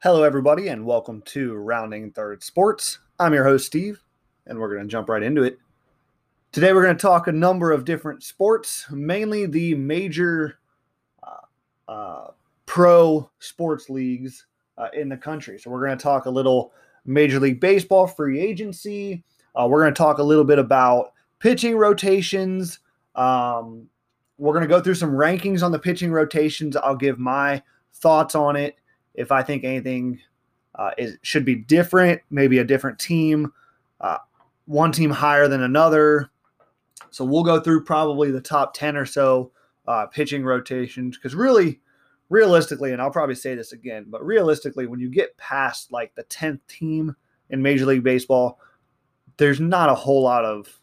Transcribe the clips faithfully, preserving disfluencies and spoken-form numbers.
Hello, everybody, and welcome to Rounding Third Sports. I'm your host, Steve, and we're going to jump right into it. Today, we're going to talk a number of different sports, mainly the major uh, uh, pro sports leagues uh, in the country. So, we're going to talk a little Major League Baseball free agency. Uh, we're going to talk a little bit about pitching rotations. Um, we're going to go through some rankings on the pitching rotations. I'll give my thoughts on it. If I think anything uh, is, should be different, maybe a different team, uh, one team higher than another. So we'll go through probably the top ten or so uh, pitching rotations because really, realistically, and I'll probably say this again, but realistically, when you get past like the tenth team in Major League Baseball, there's not a whole lot of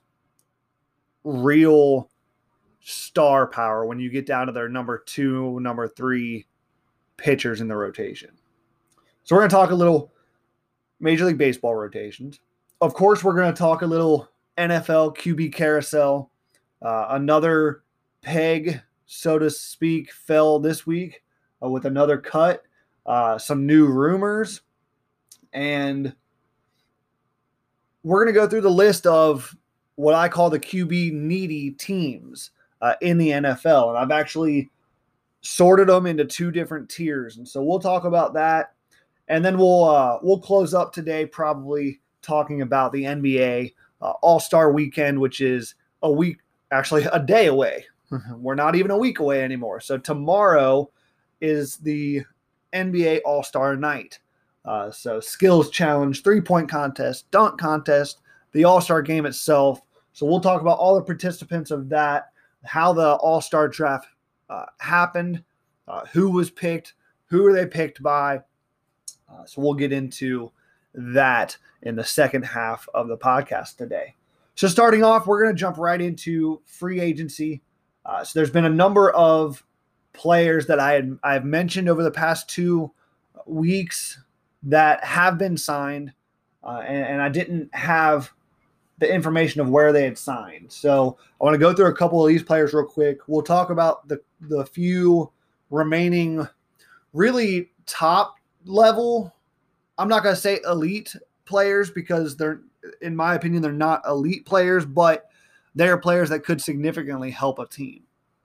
real star power when you get down to their number two, number three pitchers in the rotation. So we're going to talk a little Major League Baseball rotations. Of course, we're going to talk a little N F L Q B carousel. Uh, another peg, so to speak, fell this week uh, with another cut, uh, some new rumors, and we're going to go through the list of what I call the Q B needy teams uh, in the N F L. And I've actually sorted them into two different tiers. And so we'll talk about that. And then we'll uh, we'll close up today probably talking about the N B A uh, All-Star Weekend, which is a week, actually a day away. We're not even a week away anymore. So tomorrow is the N B A All-Star Night. Uh, so skills challenge, three-point contest, dunk contest, the All-Star game itself. So we'll talk about all the participants of that, how the All-Star draft Uh, happened, uh, who was picked, who were they picked by. Uh, so we'll get into that in the second half of the podcast today. So starting off, we're going to jump right into free agency. Uh, so there's been a number of players that I had I've mentioned over the past two weeks that have been signed, uh, and, and I didn't have the information of where they had signed. So I want to go through a couple of these players real quick. We'll talk about the, the few remaining really top level. I'm not going to say elite players because they're, in my opinion, they're not elite players, but they're players that could significantly help a team.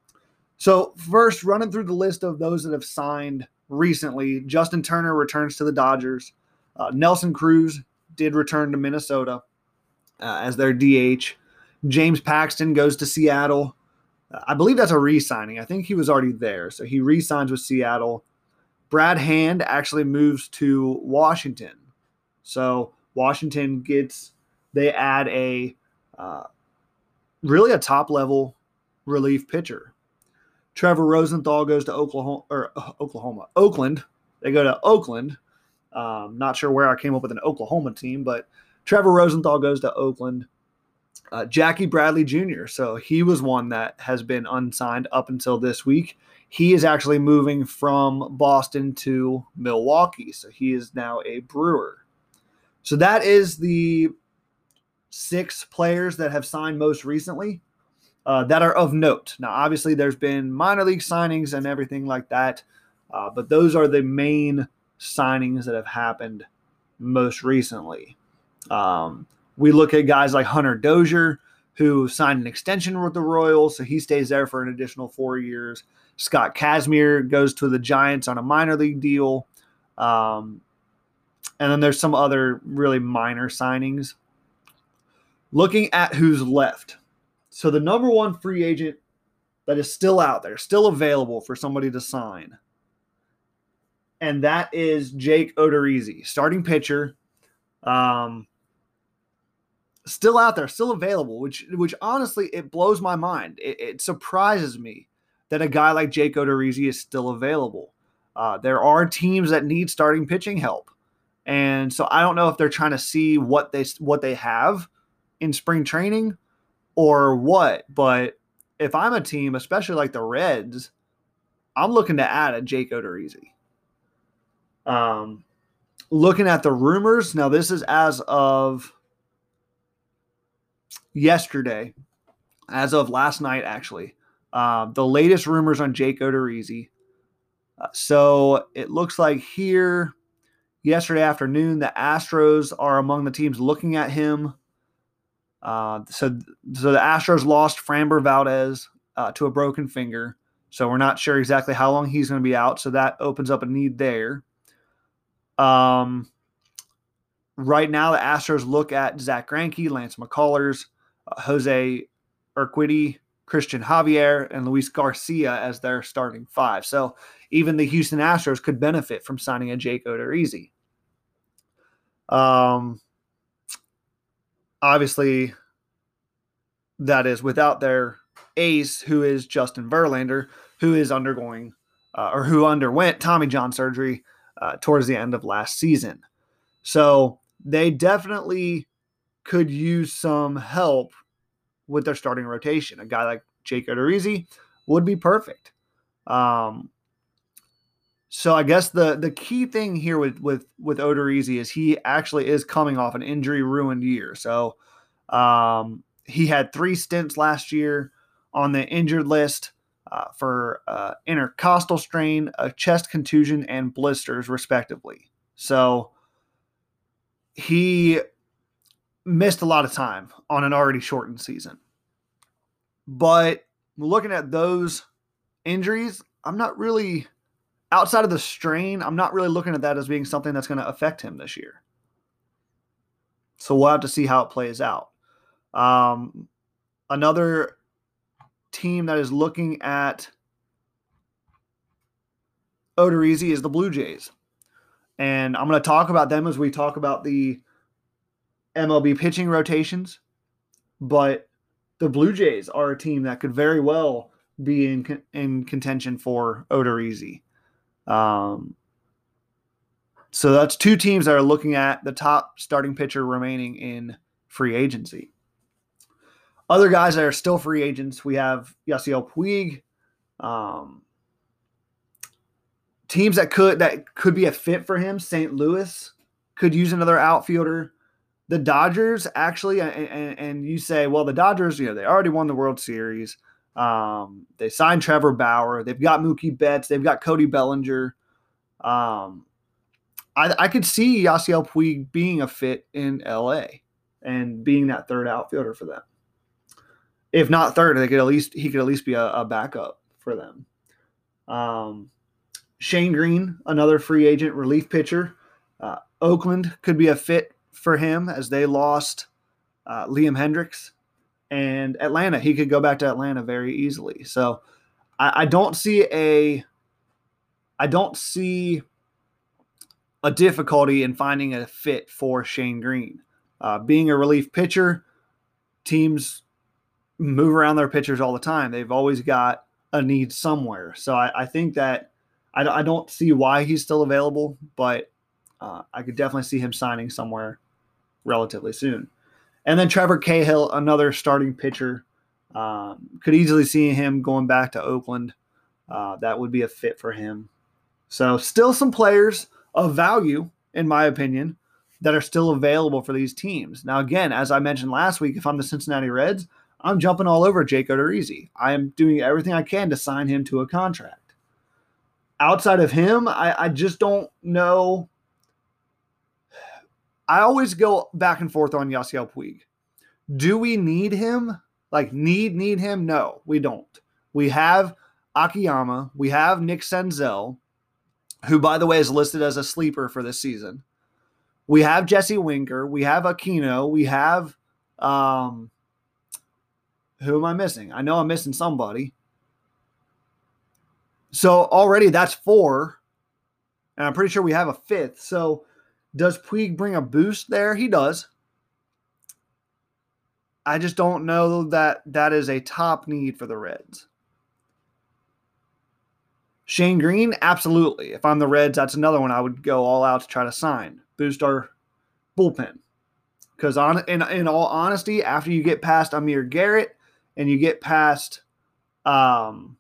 So first, running through the list of those that have signed recently, Justin Turner returns to the Dodgers. Uh, Nelson Cruz did return to Minnesota Uh, as their D H. James Paxton goes to Seattle. Uh, I believe that's a re-signing. I think he was already there, so he re-signs with Seattle. Brad Hand actually moves to Washington. So Washington gets, they add a uh, really a top-level relief pitcher. Trevor Rosenthal goes to Oklahoma, or uh, Oklahoma, Oakland. They go to Oakland. Um, not sure where I came up with an Oklahoma team, but Trevor Rosenthal goes to Oakland. Uh, Jackie Bradley Junior So he was one that has been unsigned up until this week. He is actually moving from Boston to Milwaukee. So he is now a Brewer. So that is the six players that have signed most recently uh, that are of note. Now, obviously, there's been minor league signings and everything like that. Uh, but those are the main signings that have happened most recently. Um, we look at guys like Hunter Dozier, who signed an extension with the Royals, so he stays there for an additional four years. Scott Kazmir goes to the Giants on a minor league deal. Um, and then there's some other really minor signings. Looking at who's left. So the number one free agent that is still out there, still available for somebody to sign, and that is Jake Odorizzi, starting pitcher. Um, Still out there, still available, which which honestly, it blows my mind. It, it surprises me that a guy like Jake Odorizzi is still available. Uh, there are teams that need starting pitching help. And so I don't know if they're trying to see what they what they have in spring training or what. But if I'm a team, especially like the Reds, I'm looking to add a Jake Odorizzi. Um, looking at the rumors, now this is as of yesterday, as of last night, actually. Uh, the latest rumors on Jake Odorizzi. Uh, so it looks like here yesterday afternoon, the Astros are among the teams looking at him. Uh, so, so the Astros lost Framber Valdez uh, to a broken finger. So we're not sure exactly how long he's going to be out. So that opens up a need there. Um, right now, the Astros look at Zach Greinke, Lance McCullers, uh, Jose Urquidy, Christian Javier, and Luis Garcia as their starting five. So even the Houston Astros could benefit from signing a Jake Odorizzi. Um, obviously, that is without their ace, who is Justin Verlander, who is undergoing uh, or who underwent Tommy John surgery uh, towards the end of last season. So they definitely could use some help with their starting rotation. A guy like Jake Odorizzi would be perfect. Um, so I guess the the key thing here with with with Odorizzi is he actually is coming off an injury-ruined year. So um, he had three stints last year on the injured list uh, for uh, intercostal strain, a chest contusion, and blisters, respectively. So he missed a lot of time on an already shortened season. But looking at those injuries, I'm not really, outside of the strain, I'm not really looking at that as being something that's going to affect him this year. So we'll have to see how it plays out. Um, another team that is looking at Odorizzi is the Blue Jays. And I'm going to talk about them as we talk about the M L B pitching rotations. But the Blue Jays are a team that could very well be in in contention for Odorizzi. Um, so that's two teams that are looking at the top starting pitcher remaining in free agency. Other guys that are still free agents, we have Yasiel Puig. Um, teams that could that could be a fit for him, Saint Louis could use another outfielder. The Dodgers actually, and, and, and you say, well, the Dodgers, you know, they already won the World Series. Um, they signed Trevor Bauer. They've got Mookie Betts. They've got Cody Bellinger. Um, I, I could see Yasiel Puig being a fit in L A and being that third outfielder for them. If not third, they could at least he could at least be a, a backup for them. Um, Shane Green, another free agent relief pitcher. Uh, Oakland could be a fit for him as they lost uh, Liam Hendricks. And Atlanta, he could go back to Atlanta very easily. So I, I don't see a I don't see a difficulty in finding a fit for Shane Green. Uh, being a relief pitcher, teams move around their pitchers all the time. They've always got a need somewhere. So I, I think that I, I don't see why he's still available, but uh, I could definitely see him signing somewhere relatively soon. And then Trevor Cahill, another starting pitcher, um, could easily see him going back to Oakland. Uh, that would be a fit for him. So still some players of value, in my opinion, that are still available for these teams. Now, again, as I mentioned last week, if I'm the Cincinnati Reds, I'm jumping all over Jake Odorizzi. I am doing everything I can to sign him to a contract. Outside of him, I, I just don't know. I always go back and forth on Yasiel Puig. Do we need him? Like, need, need him? No, we don't. We have Akiyama. We have Nick Senzel, who, by the way, is listed as a sleeper for this season. We have Jesse Winker. We have Aquino. We have, um, who am I missing? I know I'm missing somebody. So already that's four, and I'm pretty sure we have a fifth. So does Puig bring a boost there? He does. I just don't know that that is a top need for the Reds. Shane Green, absolutely. If I'm the Reds, that's another one I would go all out to try to sign. Boost our bullpen. Because on, in, in all honesty, after you get past Amir Garrett and you get past um,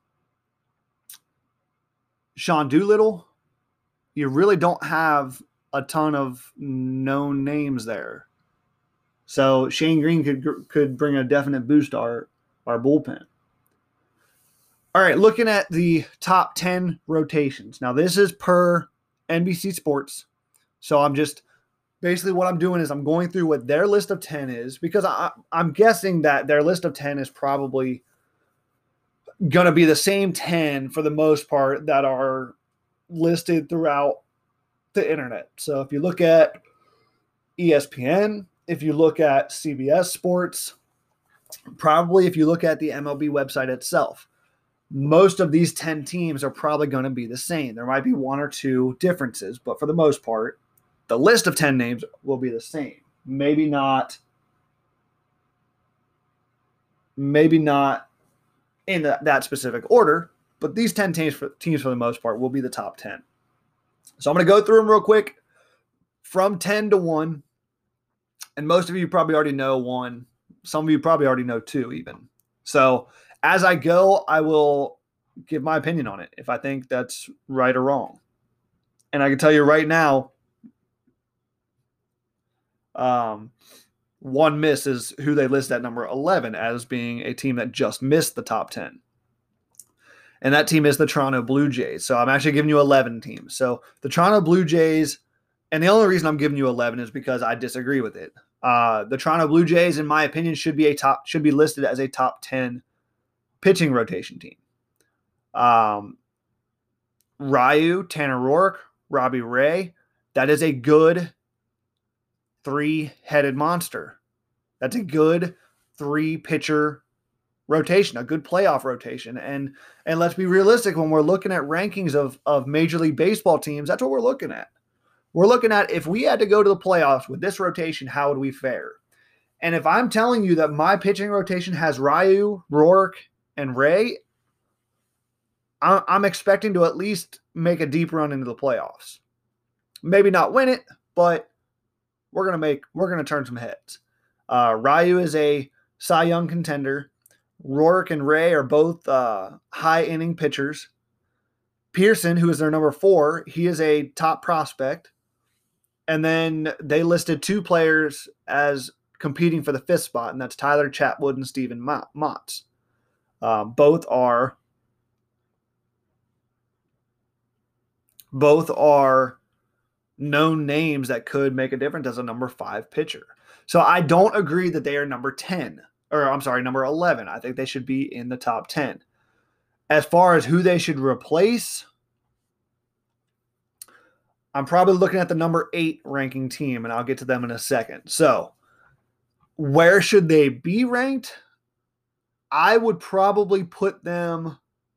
Sean Doolittle, you really don't have a ton of known names there. So Shane Green could could bring a definite boost to our, our bullpen. All right, looking at the top ten rotations. Now, this is per N B C Sports. So I'm just basically what I'm doing is I'm going through what their list of ten is, because I, I'm guessing that their list of ten is probably going to be the same ten for the most part that are listed throughout the internet. So if you look at E S P N, if you look at C B S Sports, probably if you look at the M L B website itself, most of these ten teams are probably going to be the same. There might be one or two differences, but for the most part, the list of ten names will be the same. Maybe not, maybe not in the, that specific order, but these ten teams for, teams for the most part will be the top ten. So I'm going to go through them real quick from ten to one. And most of you probably already know one. Some of you probably already know two even. So as I go, I will give my opinion on it if I think that's right or wrong. And I can tell you right now, um, one miss is who they list at number eleven as being a team that just missed the top ten. And that team is the Toronto Blue Jays. So I'm actually giving you eleven teams. So the Toronto Blue Jays, and the only reason I'm giving you eleven is because I disagree with it. Uh, the Toronto Blue Jays, in my opinion, should be a top should be listed as a top ten pitching rotation team. Um, Ryu, Tanner Roark, Robbie Ray, that is a good three-headed monster. That's a good three-pitcher rotation, a good playoff rotation. And and let's be realistic, when we're looking at rankings of, of Major League Baseball teams, that's what we're looking at. We're looking at, if we had to go to the playoffs with this rotation, how would we fare? And if I'm telling you that my pitching rotation has Ryu, Roark, and Ray, I'm expecting to at least make a deep run into the playoffs. Maybe not win it, but we're gonna make we're gonna turn some heads. Uh, Ryu is a Cy Young contender. Roark and Ray are both uh, high inning pitchers. Pearson, who is their number four, he is a top prospect. And then they listed two players as competing for the fifth spot, and that's Tyler Chatwood and Steven Matz. Uh, both are both are known names that could make a difference as a number five pitcher. So I don't agree that they are number ten, or I'm sorry, number eleven. I think they should be in the top ten. As far as who they should replace, I'm probably looking at the number eight ranking team, and I'll get to them in a second. So where should they be ranked? I would probably put them.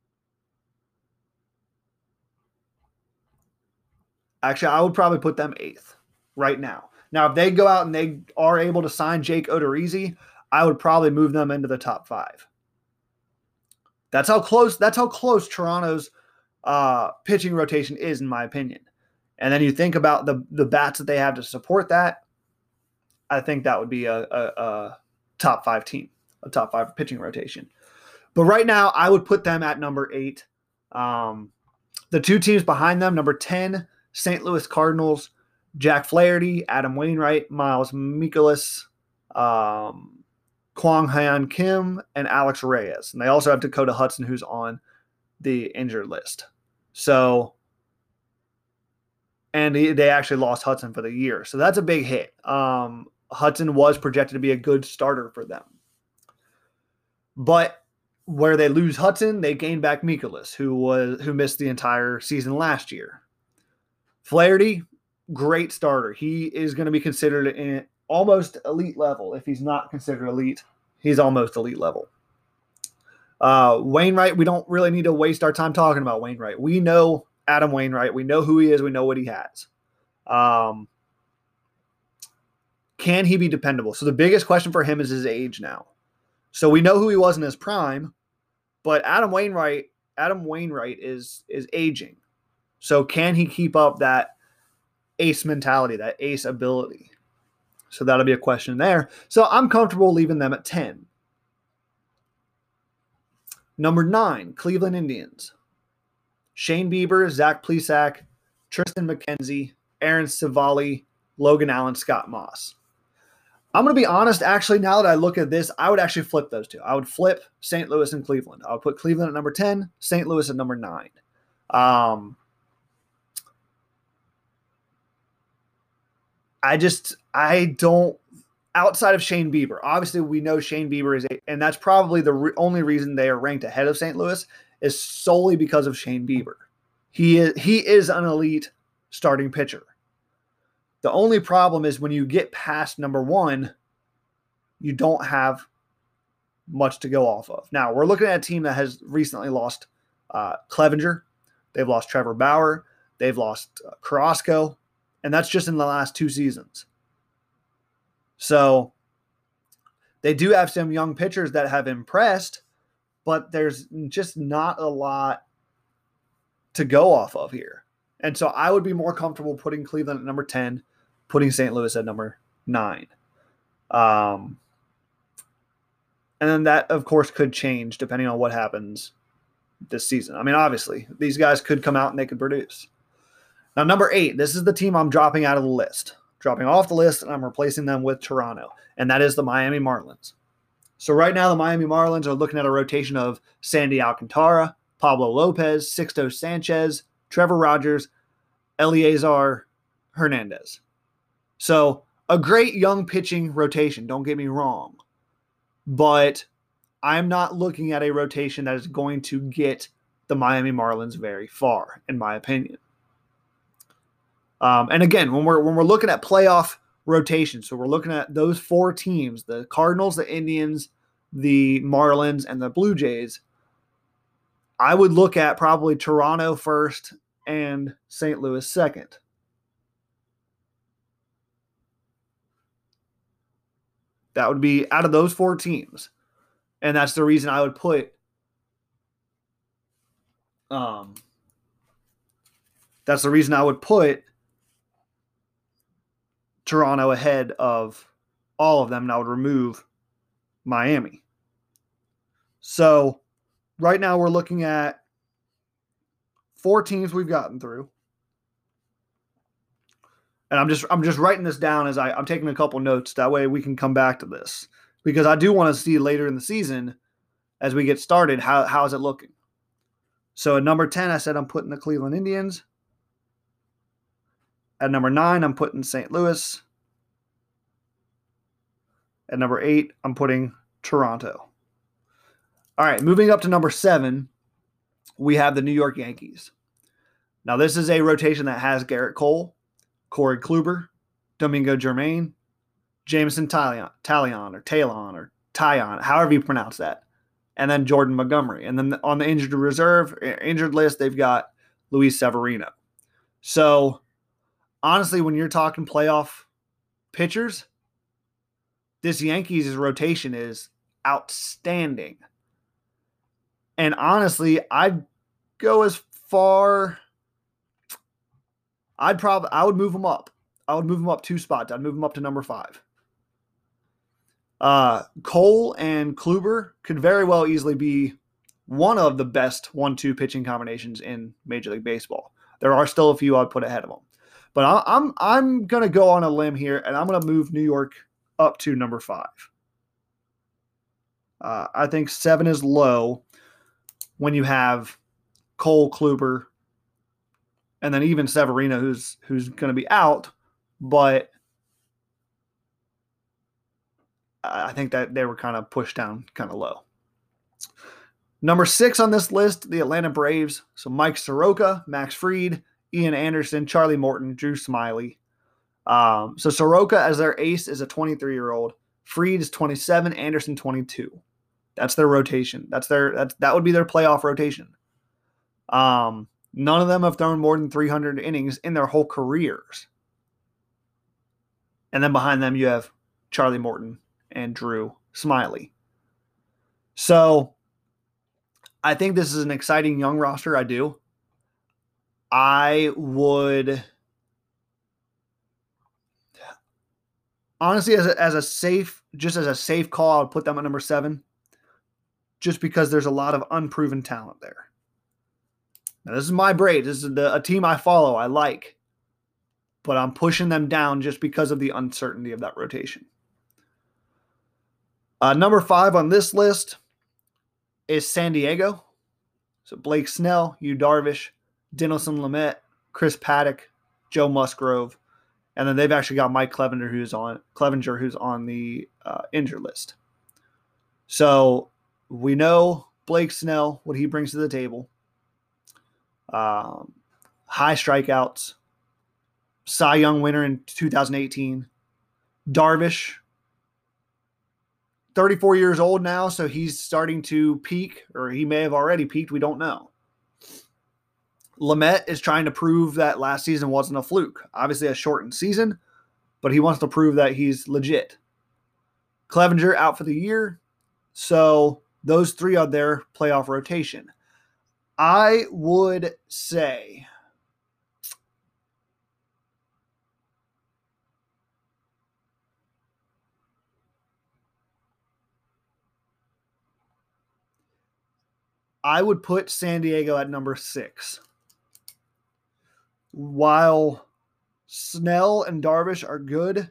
Actually, I would probably put them eighth right now. Now, if they go out and they are able to sign Jake Odorizzi, I would probably move them into the top five. That's how close. That's how close Toronto's uh, pitching rotation is, in my opinion. And then you think about the the bats that they have to support that. I think that would be a, a, a top five team, a top five pitching rotation. But right now, I would put them at number eight. Um, the two teams behind them, number ten, Saint Louis Cardinals, Jack Flaherty, Adam Wainwright, Miles Mikolas, um, Kwang Hyun Kim, and Alex Reyes. And they also have Dakota Hudson, who's on the injured list. So, and they actually lost Hudson for the year. So that's a big hit. Um, Hudson was projected to be a good starter for them. But where they lose Hudson, they gain back Mikolas, who was who missed the entire season last year. Flaherty, great starter. He is going to be considered in almost elite level. If he's not considered elite, he's almost elite level. Uh, Wainwright, we don't really need to waste our time talking about Wainwright. We know Adam Wainwright. We know who he is. We know what he has. Um, can he be dependable? So the biggest question for him is his age now. So we know who he was in his prime, but Adam Wainwright, Adam Wainwright is is aging. So can he keep up that ace mentality, that ace ability? So that'll be a question there. So I'm comfortable leaving them at ten. Number nine, Cleveland Indians. Shane Bieber, Zach Plesac, Tristan McKenzie, Aaron Civale, Logan Allen, Scott Moss. I'm going to be honest, actually, now that I look at this, I would actually flip those two. I would flip Saint Louis and Cleveland. I would put Cleveland at number ten, Saint Louis at number nine. Um, I just, I don't, outside of Shane Bieber, obviously we know Shane Bieber is, a, and that's probably the re- only reason they are ranked ahead of Saint Louis is solely because of Shane Bieber. He is, he is an elite starting pitcher. The only problem is when you get past number one, you don't have much to go off of. Now, we're looking at a team that has recently lost uh, Clevenger. They've lost Trevor Bauer. They've lost uh, Carrasco. And that's just in the last two seasons. So they do have some young pitchers that have impressed, but there's just not a lot to go off of here. And so I would be more comfortable putting Cleveland at number ten, putting Saint Louis at number nine. Um, and then that, of course, could change depending on what happens this season. I mean, obviously, these guys could come out and they could produce. Now, number eight, this is the team I'm dropping out of the list. Dropping off the list, and I'm replacing them with Toronto, and that is the Miami Marlins. So right now, the Miami Marlins are looking at a rotation of Sandy Alcantara, Pablo Lopez, Sixto Sanchez, Trevor Rogers, Eleazar Hernandez. So a great young pitching rotation, don't get me wrong. But I'm not looking at a rotation that is going to get the Miami Marlins very far, in my opinion. Um, and again, when we're when we're looking at playoff rotation, so we're looking at those four teams, the Cardinals, the Indians, the Marlins, and the Blue Jays, I would look at probably Toronto first and Saint Louis second. That would be out of those four teams. And that's the reason I would put um, that's the reason I would put Toronto ahead of all of them, and I would remove Miami. So right now we're looking at four teams we've gotten through. And I'm just I'm just writing this down as I, I'm taking a couple notes. That way we can come back to this. Because I do want to see later in the season, as we get started, how how is it looking? So at number ten, I said I'm putting the Cleveland Indians. At number nine, I'm putting Saint Louis. At number eight, I'm putting Toronto. All right, moving up to number seven, we have the New York Yankees. Now, this is a rotation that has Garrett Cole, Corey Kluber, Domingo Germain, Jameson Taillon, Taillon or Taillon or Taillon, however you pronounce that, and then Jordan Montgomery. And then on the injured reserve, injured list, they've got Luis Severino. So, honestly, when you're talking playoff pitchers, this Yankees' rotation is outstanding. And honestly, I'd go as far. I'd probably I would move them up. I would move them up two spots. I'd move them up to number five. Uh, Cole and Kluber could very well easily be one of the best one two pitching combinations in Major League Baseball. There are still a few I'd put ahead of them. But I, I'm I'm gonna go on a limb here, and I'm gonna move New York up to number five. Uh, I think seven is low when you have Cole, Kluber, and then even Severino, who's who's going to be out. But I think that they were kind of pushed down kind of low. Number six on this list, the Atlanta Braves. So Mike Soroka, Max Fried, Ian Anderson, Charlie Morton, Drew Smyly. Um, so Soroka as their ace is a twenty-three-year-old. Fried is twenty-seven, Anderson twenty-two. That's their rotation. That's their that's that would be their playoff rotation. Um, none of them have thrown more than three hundred innings in their whole careers. And then behind them you have Charlie Morton and Drew Smyly. So I think this is an exciting young roster. I do. I would honestly, as a, as a safe, just as a safe call, I would put them at number seven. Just because there's a lot of unproven talent there. Now, this is my Braves. This is the, a team I follow, I like. But I'm pushing them down just because of the uncertainty of that rotation. Uh, number five on this list is San Diego. So Blake Snell, Yu Darvish, Dinelson Lamet, Chris Paddock, Joe Musgrove, And then they've actually got Mike Clevenger, who's on Clevenger, who's on the uh, injured list. So we know Blake Snell, what he brings to the table. Um, high strikeouts. Cy Young winner in two thousand eighteen. Darvish, thirty-four years old now, so he's starting to peak, or he may have already peaked. We don't know. Lamet is trying to prove that last season wasn't a fluke. Obviously a shortened season, but he wants to prove that he's legit. Clevenger out for the year. So those three are their playoff rotation. I would say I would put San Diego at number six. While Snell and Darvish are good,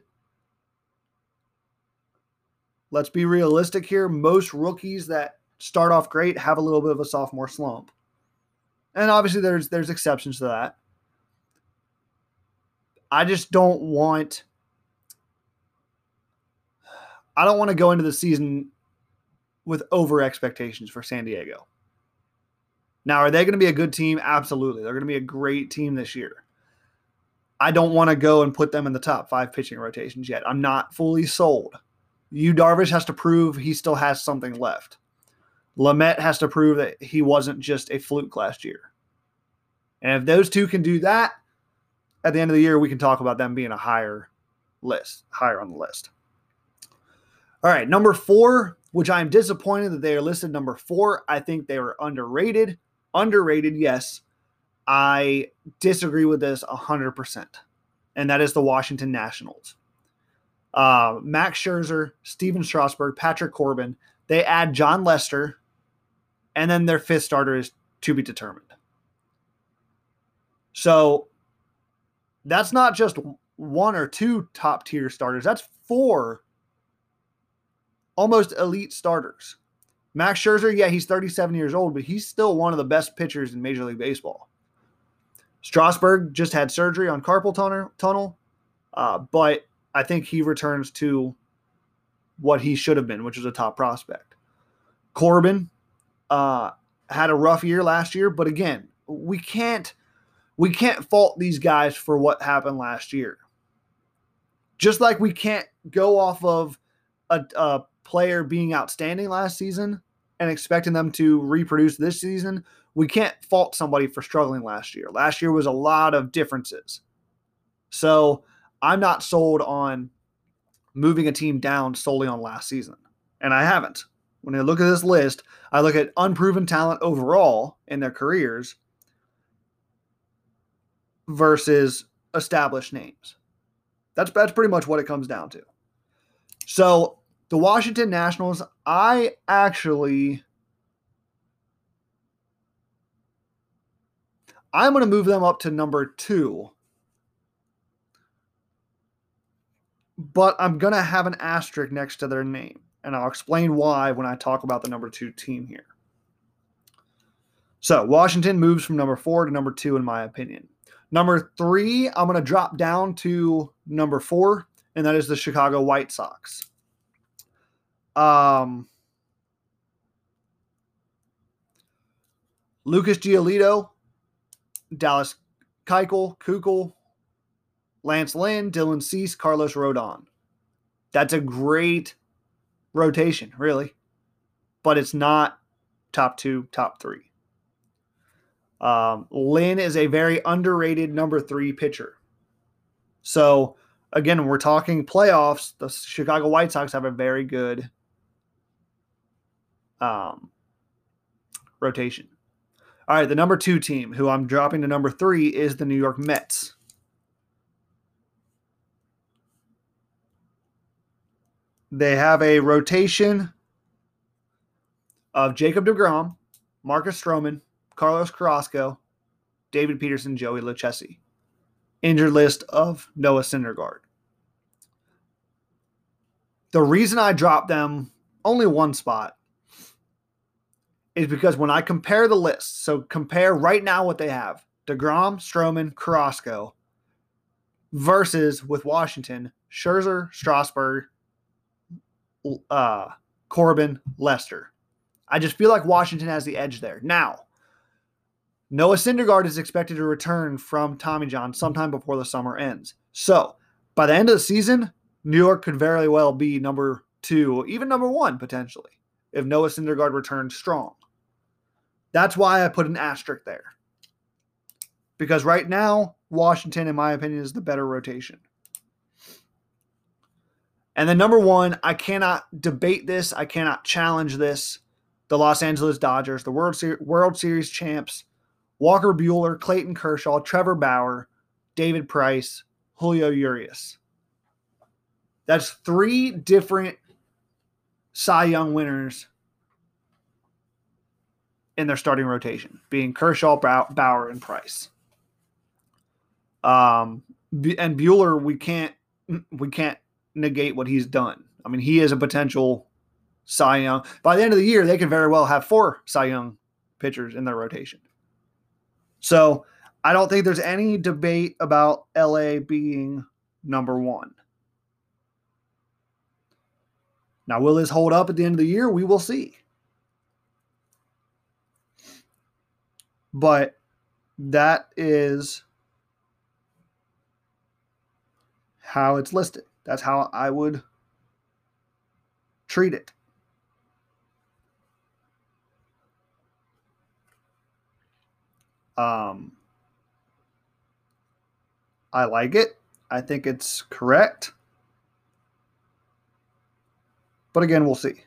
let's be realistic here. Most rookies that start off great have a little bit of a sophomore slump. And obviously there's there's exceptions to that. I just don't want I don't want to go into the season with over expectations for San Diego. Now, are they going to be a good team? Absolutely. They're going to be a great team this year. I don't want to go and put them in the top five pitching rotations yet. I'm not fully sold. Yu Darvish has to prove he still has something left. Lamet has to prove that he wasn't just a fluke last year. And if those two can do that, at the end of the year, we can talk about them being a higher list, higher on the list. All right, number four, which I'm disappointed that they are listed number four. I think they were underrated. Underrated, yes. I disagree with this one hundred percent. And that is the Washington Nationals. Uh, Max Scherzer, Steven Strasburg, Patrick Corbin. They add John Lester. And then their fifth starter is to be determined. So that's not just one or two top tier starters. That's four almost elite starters. Max Scherzer, yeah, he's thirty-seven years old, but he's still one of the best pitchers in Major League Baseball. Strasburg just had surgery on carpal tunnel, tunnel uh, but I think he returns to what he should have been, which was a top prospect. Corbin uh, had a rough year last year, but again, we can't we can't fault these guys for what happened last year. Just like we can't go off of a, a player being outstanding last season and expecting them to reproduce this season, we can't fault somebody for struggling last year. Last year was a lot of differences. So I'm not sold on moving a team down solely on last season. And I haven't. When I look at this list, I look at unproven talent overall in their careers versus established names. That's, that's pretty much what it comes down to. So the Washington Nationals, I actually, I'm going to move them up to number two. But I'm going to have an asterisk next to their name. And I'll explain why when I talk about the number two team here. So Washington moves from number four to number two, in my opinion. Number three, I'm going to drop down to number four, and that is the Chicago White Sox. Um, Lucas Giolito, Dallas Keuchel, Keuchel, Lance Lynn, Dylan Cease, Carlos Rodon. That's a great rotation, really. But it's not top two, top three. Um, Lynn is a very underrated number three pitcher. So, again, when we're talking playoffs, the Chicago White Sox have a very good um, rotation. All right, the number two team, who I'm dropping to number three, is the New York Mets. They have a rotation of Jacob deGrom, Marcus Stroman, Carlos Carrasco, David Peterson, Joey Lucchesi. Injured list of Noah Syndergaard. The reason I dropped them only one spot is because when I compare the list, so compare right now what they have, deGrom, Stroman, Carrasco, versus with Washington, Scherzer, Strasburg, uh, Corbin, Lester. I just feel like Washington has the edge there. Now, Noah Syndergaard is expected to return from Tommy John sometime before the summer ends. So, by the end of the season, New York could very well be number two, even number one potentially, if Noah Syndergaard returns strong. That's why I put an asterisk there. Because right now, Washington, in my opinion, is the better rotation. And then number one, I cannot debate this. I cannot challenge this. The Los Angeles Dodgers, the World, Ser- World Series champs, Walker Buehler, Clayton Kershaw, Trevor Bauer, David Price, Julio Urias. That's three different Cy Young winners in their starting rotation, being Kershaw, Bauer, and Price. Um, and Buehler, we can't we can't negate what he's done. I mean, he is a potential Cy Young. By the end of the year, they could very well have four Cy Young pitchers in their rotation. So I don't think there's any debate about L A being number one. Now, will this hold up at the end of the year? We will see. But that is how it's listed. That's how I would treat it. Um, I like it. I think it's correct. But again, we'll see.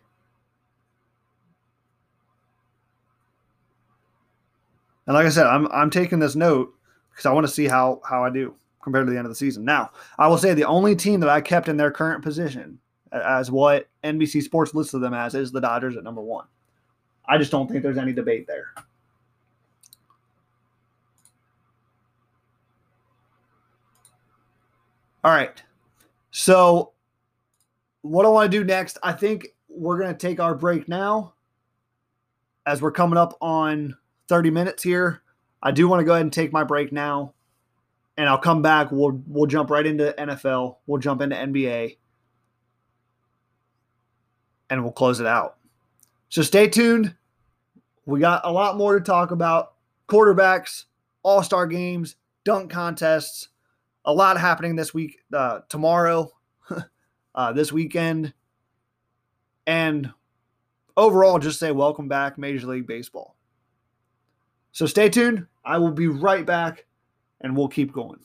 And like I said, I'm I'm taking this note because I want to see how, how I do compared to the end of the season. Now, I will say the only team that I kept in their current position as what N B C Sports listed them as is the Dodgers at number one. I just don't think there's any debate there. All right. So what I want to do next, I think we're going to take our break now as we're coming up on thirty minutes here. I do want to go ahead and take my break now, and I'll come back. We'll we'll jump right into N F L. We'll jump into N B A, and we'll close it out. So stay tuned. We got a lot more to talk about. Quarterbacks, all-star games, dunk contests, a lot happening this week, uh, tomorrow, uh, this weekend. And overall, just say welcome back, Major League Baseball. So stay tuned. I will be right back, and we'll keep going.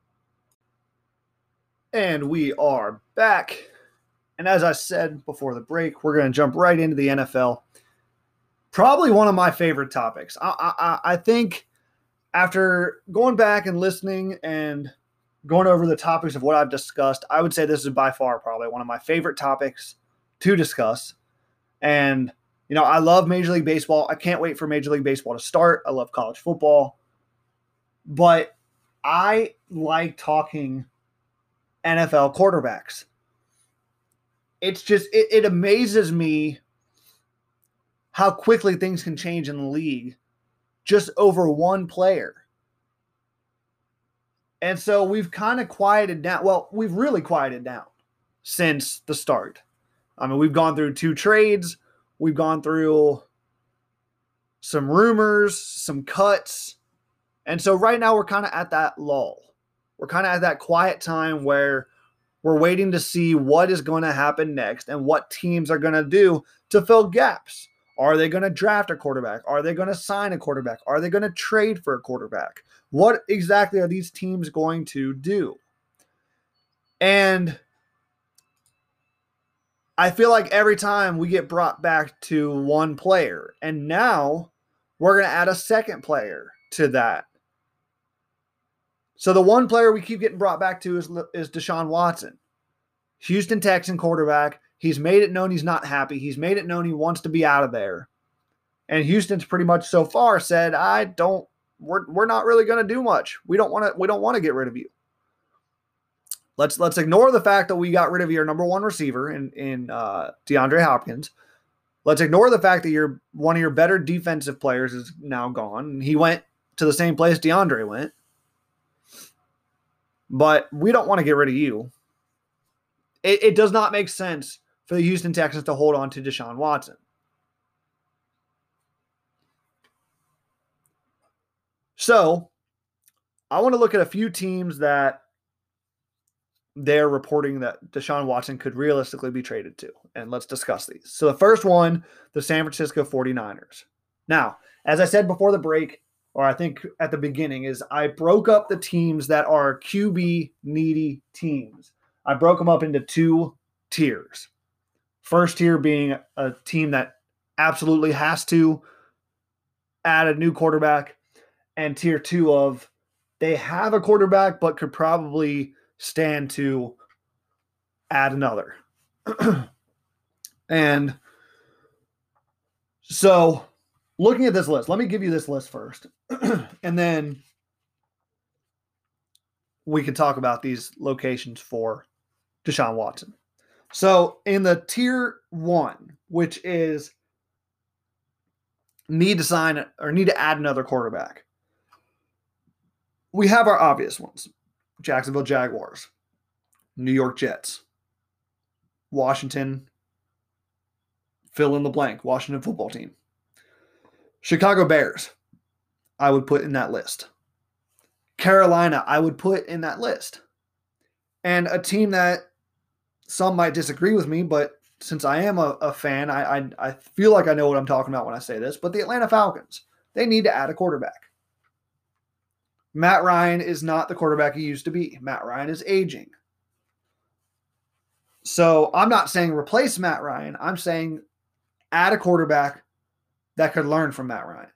And we are back. And as I said before the break, we're going to jump right into the N F L. Probably one of my favorite topics. I, I, I think after going back and listening and going over the topics of what I've discussed, I would say this is by far probably one of my favorite topics to discuss. And, you know, I love Major League Baseball. I can't wait for Major League Baseball to start. I love college football. But I like talking N F L quarterbacks. It's just, it, it amazes me how quickly things can change in the league just over one player. And so we've kind of quieted down. Well, we've really quieted down since the start. I mean, we've gone through two trades. We've gone through some rumors, some cuts. And so right now we're kind of at that lull. We're kind of at that quiet time where we're waiting to see what is going to happen next and what teams are going to do to fill gaps. Are they going to draft a quarterback? Are they going to sign a quarterback? Are they going to trade for a quarterback? What exactly are these teams going to do? And I feel like every time we get brought back to one player, and now we're going to add a second player to that. So the one player we keep getting brought back to is, is Deshaun Watson, Houston Texan quarterback. He's made it known he's not happy. He's made it known he wants to be out of there. And Houston's pretty much so far said, I don't, we're we're not really going to do much. We don't want to, we don't want to get rid of you. Let's let's ignore the fact that we got rid of your number one receiver in, in uh, DeAndre Hopkins. Let's ignore the fact that your one of your better defensive players is now gone. He went to the same place DeAndre went. but we don't want to get rid of you. It, it does not make sense for the Houston Texans to hold on to Deshaun Watson. So I want to look at a few teams that they're reporting that Deshaun Watson could realistically be traded to. And let's discuss these. So the first one, the San Francisco forty-niners. Now, as I said before the break, or I think at the beginning, is I broke up the teams that are Q B needy teams. I broke them up into two tiers. First tier being a team that absolutely has to add a new quarterback, and tier two of they have a quarterback but could probably stand to add another. And so looking at this list, let me give you this list first. And then we can talk about these locations for Deshaun Watson. So in the tier one, which is need to sign or need to add another quarterback, we have our obvious ones. Jacksonville Jaguars, New York Jets, Washington, fill in the blank, Washington football team. Chicago Bears, I would put in that list. Carolina, I would put in that list. And a team that some might disagree with me, but since I am a, a fan, I, I I feel like I know what I'm talking about when I say this, but the Atlanta Falcons, they need to add a quarterback. Matt Ryan is not the quarterback he used to be. Matt Ryan is aging. So I'm not saying replace Matt Ryan. I'm saying add a quarterback that could learn from Matt Ryan.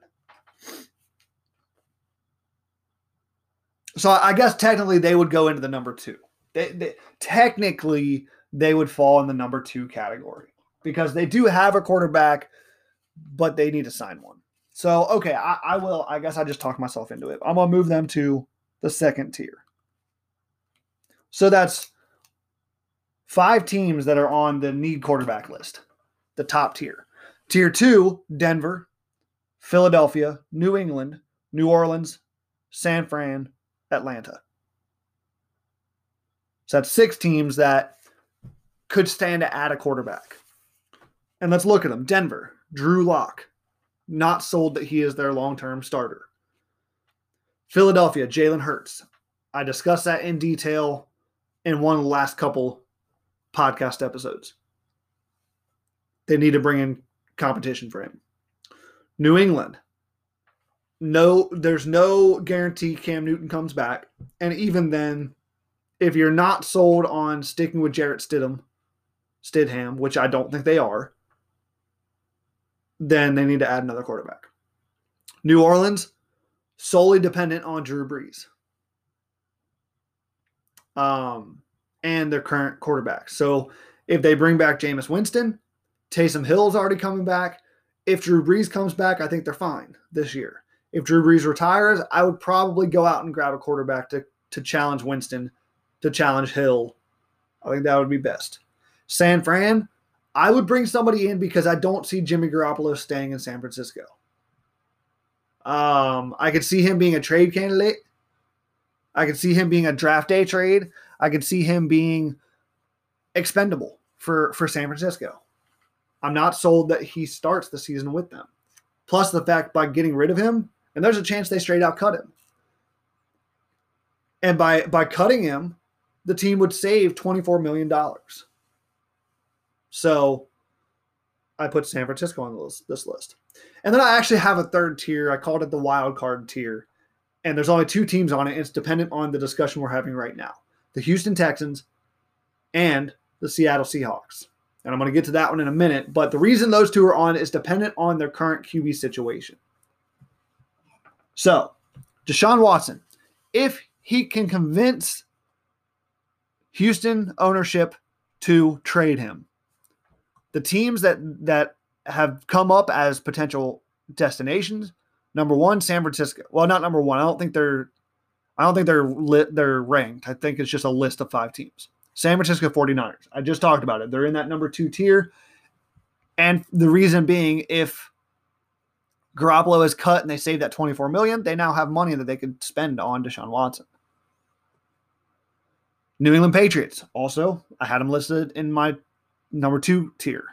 So I guess technically they would go into the number two. They, they, technically, they would fall in the number two category because they do have a quarterback, but they need to sign one. So, okay, I, I will, I guess I just talked myself into it. I'm going to move them to the second tier. So that's five teams that are on the need quarterback list, the top tier. Tier two, Denver, Philadelphia, New England, New Orleans, San Fran, Atlanta. So that's six teams that could stand to add a quarterback. And let's look at them. Denver, Drew Lock, not sold that he is their long-term starter. Philadelphia, Jalen Hurts. I discussed that in detail in one of the last couple podcast episodes. They need to bring in competition for him. New England. No, there's no guarantee Cam Newton comes back. And even then, if you're not sold on sticking with Jarrett Stidham, Stidham, which I don't think they are, then they need to add another quarterback. New Orleans, solely dependent on Drew Brees um, and their current quarterback. So if they bring back Jameis Winston, Taysom Hill's already coming back. If Drew Brees comes back, I think they're fine this year. If Drew Brees retires, I would probably go out and grab a quarterback to, to challenge Winston, to challenge Hill. I think that would be best. San Fran, I would bring somebody in because I don't see Jimmy Garoppolo staying in San Francisco. Um, I could see him being a trade candidate. I could see him being a draft day trade. I could see him being expendable for, for San Francisco. I'm not sold that he starts the season with them. Plus the fact by getting rid of him, and there's a chance they straight out cut him. And by, by cutting him, the team would save twenty-four million dollars. So I put San Francisco on this, this list. And then I actually have a third tier. I called it the wild card tier. And there's only two teams on it. It's dependent on the discussion we're having right now. The Houston Texans and the Seattle Seahawks. And I'm going to get to that one in a minute. But the reason those two are on is dependent on their current Q B situation. So, Deshaun Watson, if he can convince Houston ownership to trade him, the teams that that have come up as potential destinations, number one, San Francisco. Well, not number one. I don't think they're I don't think they're lit, they're ranked. I think it's just a list of five teams. San Francisco forty-niners. I just talked about it. They're in that number two tier. And the reason being, if Garoppolo is cut and they save that twenty-four million dollars, they now have money that they could spend on Deshaun Watson. New England Patriots. Also, I had them listed in my number two tier.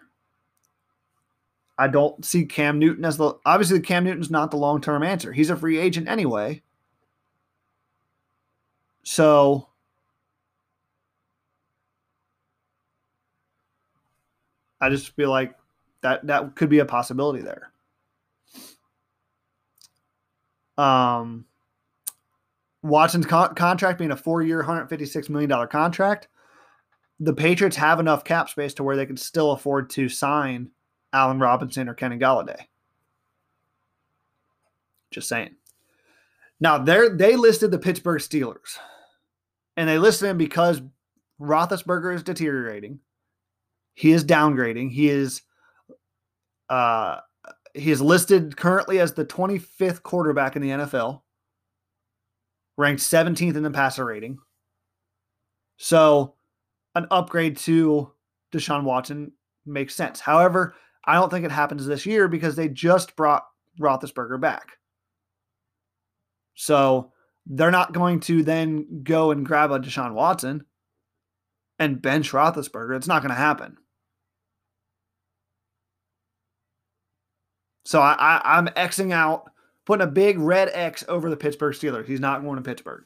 I don't see Cam Newton as the obviously Cam Newton's not the long-term answer. He's a free agent anyway. So I just feel like that that could be a possibility there. Um, Watson's con- contract being a four-year, one hundred fifty-six million dollars contract, the Patriots have enough cap space to where they can still afford to sign Allen Robinson or Kenny Golladay. Just saying. Now, they they listed the Pittsburgh Steelers, and they listed him because Roethlisberger is deteriorating. He is downgrading. He is uh, he is listed currently as the twenty-fifth quarterback in the N F L, ranked seventeenth in the passer rating. So an upgrade to Deshaun Watson makes sense. However, I don't think it happens this year because they just brought Roethlisberger back. So they're not going to then go and grab a Deshaun Watson and bench Roethlisberger. It's not going to happen. So I, I, I'm Xing out, putting a big red X over the Pittsburgh Steelers. He's not going to Pittsburgh.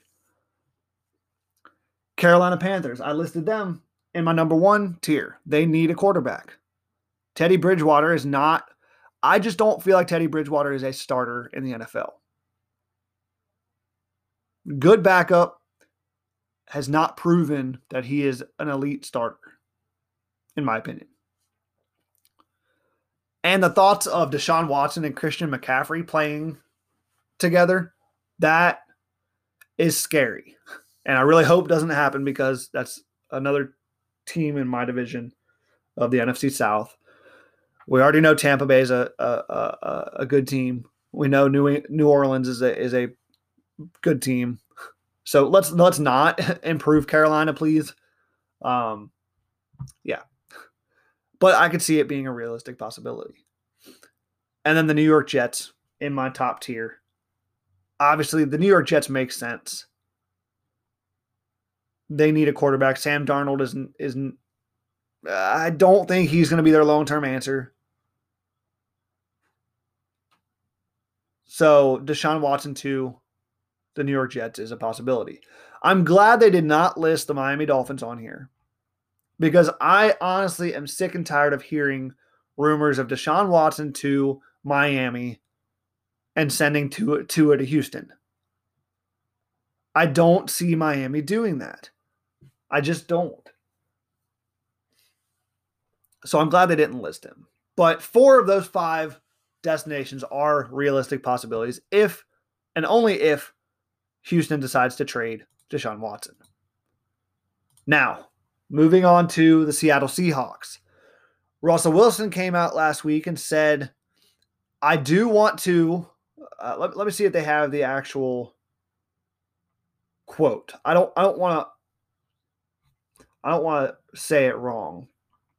Carolina Panthers. I listed them in my number one tier. They need a quarterback. Teddy Bridgewater is not, I just don't feel like Teddy Bridgewater is a starter in the N F L. Good backup, has not proven that he is an elite starter, in my opinion. And the thoughts of Deshaun Watson and Christian McCaffrey playing together, that is scary. And I really hope it doesn't happen because that's another team in my division of the N F C South. We already know Tampa Bay is a a, a, a good team. We know New New Orleans is a is a good team. So let's let's not improve Carolina, please. Um, yeah, but I could see it being a realistic possibility. And then the New York Jets in my top tier. Obviously, the New York Jets make sense. They need a quarterback. Sam Darnold isn't isn't. I don't think he's going to be their long-term answer. So Deshaun Watson to the New York Jets is a possibility. I'm glad they did not list the Miami Dolphins on here because I honestly am sick and tired of hearing rumors of Deshaun Watson to Miami and sending Tua to Houston. I don't see Miami doing that. I just don't. So I'm glad they didn't list him. But four of those five destinations are realistic possibilities if and only if Houston decides to trade Deshaun Watson. Now, moving on to the Seattle Seahawks. Russell Wilson came out last week and said, I do want to, uh, let, let me see if they have the actual quote. I don't I don't want to I don't want to say it wrong.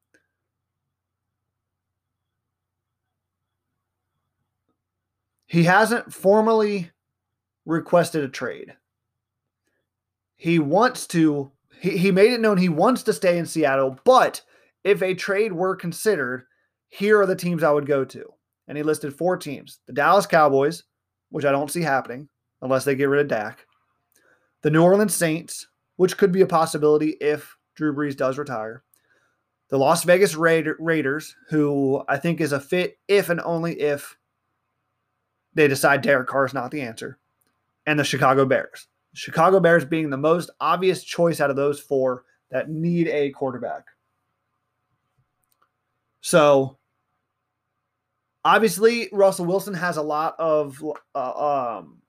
He hasn't formally requested a trade. He wants to, he, he made it known he wants to stay in Seattle, but if a trade were considered, here are the teams I would go to. And he listed four teams. The Dallas Cowboys, which I don't see happening unless they get rid of Dak. The New Orleans Saints, which could be a possibility if Drew Brees does retire. The Las Vegas Raider, Raiders, who I think is a fit if and only if they decide Derek Carr is not the answer. And the Chicago Bears. Chicago Bears being the most obvious choice out of those four that need a quarterback. So, obviously, Russell Wilson has a lot of uh, um,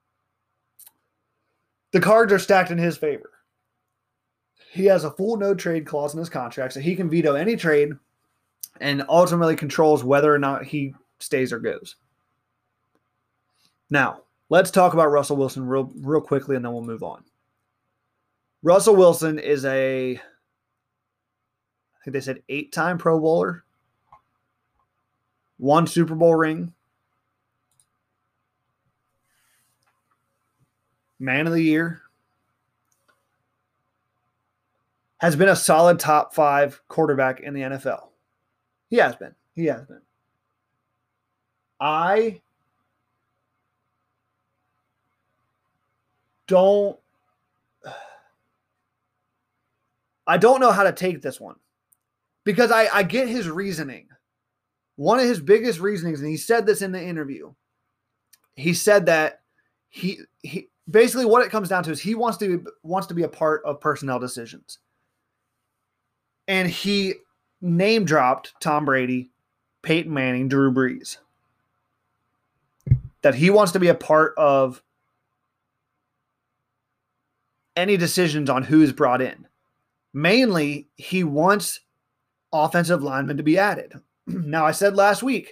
the cards are stacked in his favor. He has a full no trade clause in his contract, so he can veto any trade and ultimately controls whether or not he stays or goes. Now, let's talk about Russell Wilson real, real quickly, and then we'll move on. Russell Wilson is a, I think they said eight-time Pro Bowler, one Super Bowl ring, Man of the Year, has been a solid top five quarterback in the N F L. He has been. He has been. I don't I don't know how to take this one because I, I get his reasoning. One of his biggest reasonings, and he said this in the interview, he said that he he basically what it comes down to is he wants to wants to be a part of personnel decisions. And he name dropped Tom Brady, Peyton Manning, Drew Brees. That he wants to be a part of any decisions on who is brought in. Mainly, he wants offensive linemen to be added. Now, I said last week,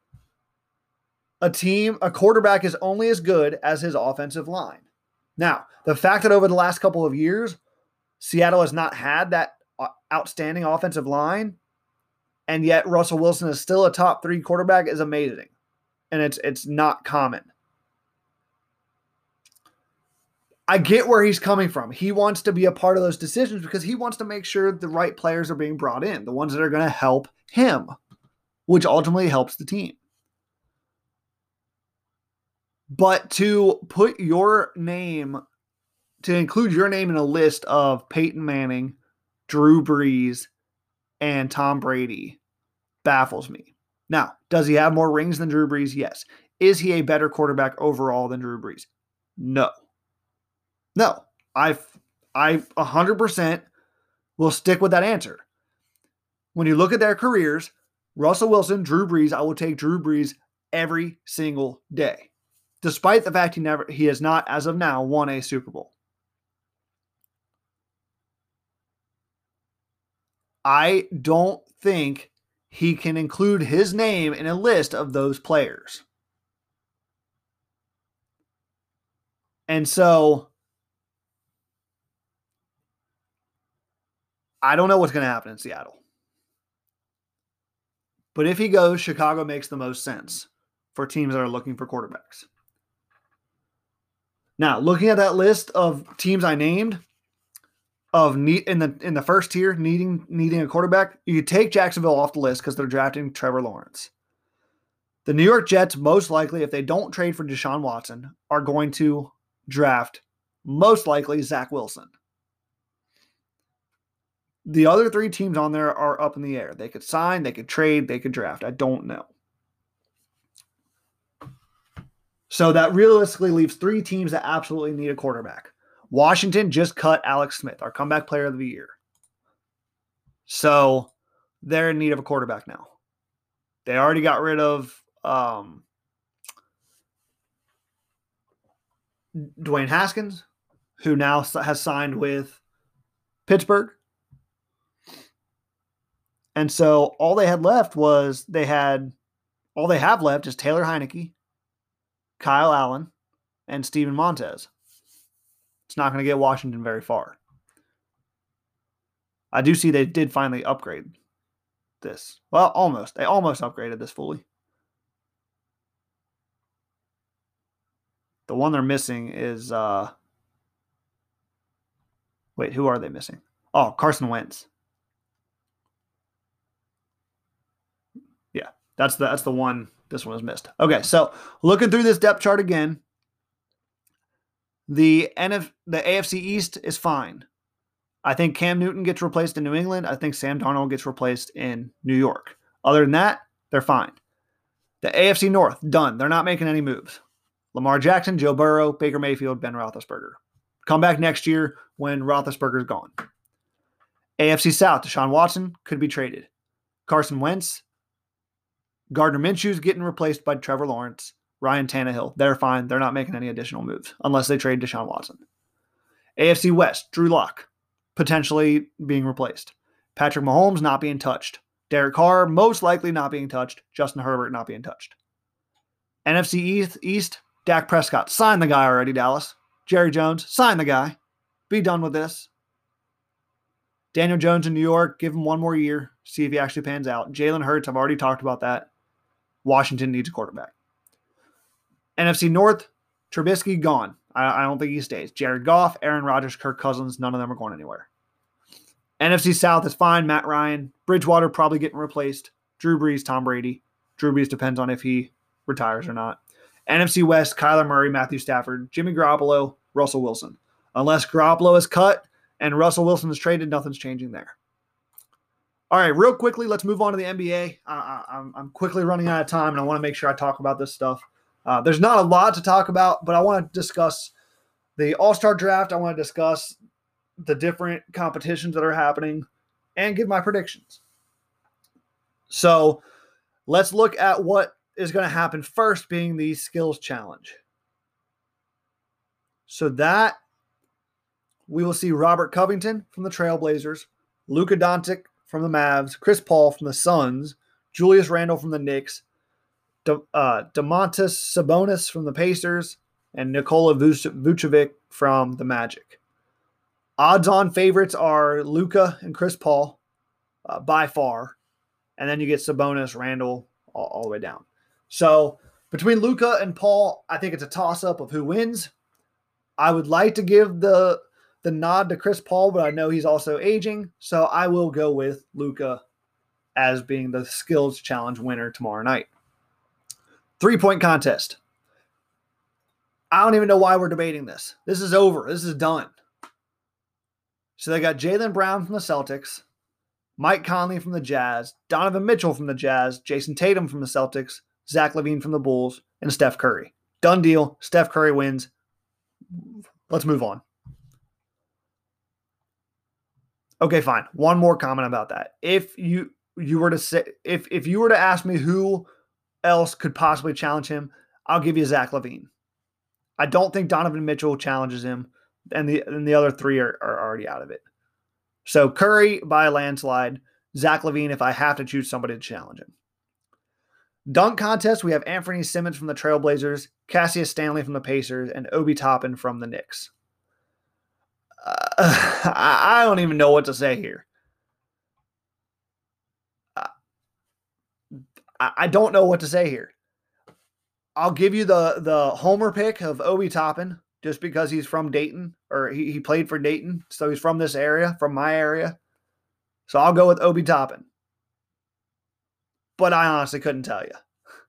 a team, a quarterback is only as good as his offensive line. Now, the fact that over the last couple of years, Seattle has not had that outstanding offensive line, and yet Russell Wilson is still a top three quarterback is amazing. And it's it's not common. I get where he's coming from. He wants to be a part of those decisions because he wants to make sure the right players are being brought in, the ones that are going to help him, which ultimately helps the team. But to put your name, to include your name in a list of Peyton Manning, Drew Brees, and Tom Brady baffles me. Now, does he have more rings than Drew Brees? Yes. Is he a better quarterback overall than Drew Brees? No. No. I I one hundred percent will stick with that answer. When you look at their careers, Russell Wilson, Drew Brees, I will take Drew Brees every single day. Despite the fact he never he has not, as of now, won a Super Bowl. I don't think he can include his name in a list of those players. And so I don't know what's going to happen in Seattle. But if he goes, Chicago makes the most sense for teams that are looking for quarterbacks. Now, looking at that list of teams I named, of need in the in the first tier needing needing a quarterback, you could take Jacksonville off the list because they're drafting Trevor Lawrence. The New York Jets, most likely, if they don't trade for Deshaun Watson, are going to draft most likely Zach Wilson. The other three teams on there are up in the air. They could sign, they could trade, they could draft. I don't know. So that realistically leaves three teams that absolutely need a quarterback. Washington just cut Alex Smith, our comeback player of the year. So they're in need of a quarterback now. They already got rid of um, Dwayne Haskins, who now has signed with Pittsburgh. And so all they had left was they had, all they have left is Taylor Heineke, Kyle Allen, and Steven Montez. It's not going to get Washington very far. I do see they did finally upgrade this. Well, almost. They almost upgraded this fully. The one they're missing is, uh, wait, who are they missing? Oh, Carson Wentz. Yeah, that's the that's the one this one is missed. Okay, so looking through this depth chart again, the N F the A F C East is fine. I think Cam Newton gets replaced in New England. I think Sam Darnold gets replaced in New York. Other than that, they're fine. The A F C North, done. They're not making any moves. Lamar Jackson, Joe Burrow, Baker Mayfield, Ben Roethlisberger. Come back next year when Roethlisberger's gone. A F C South, Deshaun Watson could be traded. Carson Wentz, Gardner Minshew's getting replaced by Trevor Lawrence. Ryan Tannehill, they're fine. They're not making any additional moves unless they trade Deshaun Watson. A F C West, Drew Lock, potentially being replaced. Patrick Mahomes not being touched. Derek Carr most likely not being touched. Justin Herbert not being touched. N F C East, East Dak Prescott, sign the guy already, Dallas. Jerry Jones, sign the guy. Be done with this. Daniel Jones in New York, give him one more year, see if he actually pans out. Jalen Hurts, I've already talked about that. Washington needs a quarterback. N F C North, Trubisky gone. I, I don't think he stays. Jared Goff, Aaron Rodgers, Kirk Cousins, none of them are going anywhere. N F C South is fine. Matt Ryan. Bridgewater probably getting replaced. Drew Brees, Tom Brady. Drew Brees depends on if he retires or not. N F C West, Kyler Murray, Matthew Stafford, Jimmy Garoppolo, Russell Wilson. Unless Garoppolo is cut and Russell Wilson is traded, nothing's changing there. All right, real quickly, let's move on to the N B A. Uh, I'm, I'm quickly running out of time, and I want to make sure I talk about this stuff. Uh, there's not a lot to talk about, but I want to discuss the All-Star Draft. I want to discuss the different competitions that are happening and give my predictions. So let's look at what is going to happen first, being the Skills Challenge. So that we will see Robert Covington from the Trailblazers, Luka Doncic from the Mavs, Chris Paul from the Suns, Julius Randle from the Knicks, De, uh, Domantas Sabonis from the Pacers, and Nikola Vucevic from the Magic. Odds-on favorites are Luka and Chris Paul uh, by far, and then you get Sabonis, Randle, all, all the way down. So between Luka and Paul, I think it's a toss-up of who wins. I would like to give the the nod to Chris Paul, but I know he's also aging, so I will go with Luka as being the Skills Challenge winner tomorrow night. Three-point contest. I don't even know why we're debating this. This is over. This is done. So they got Jaylen Brown from the Celtics, Mike Conley from the Jazz, Donovan Mitchell from the Jazz, Jason Tatum from the Celtics, Zach LaVine from the Bulls, and Steph Curry. Done deal. Steph Curry wins. Let's move on. Okay, fine. One more comment about that. If you you were to say if if you were to ask me who else could possibly challenge him, I'll give you Zach LaVine. I don't think Donovan Mitchell challenges him, and the and the other three are, are already out of it. So Curry by a landslide, Zach LaVine if I have to choose somebody to challenge him. Dunk contest, we have Anthony Simmons from the Trailblazers, Cassius Stanley from the Pacers, and Obi Toppin from the Knicks. Uh, I don't even know what to say here. Uh, I don't know what to say here. I'll give you the, the homer pick of Obi Toppin just because he's from Dayton, or he, he played for Dayton, so he's from this area, from my area. So I'll go with Obi Toppin. But I honestly couldn't tell you.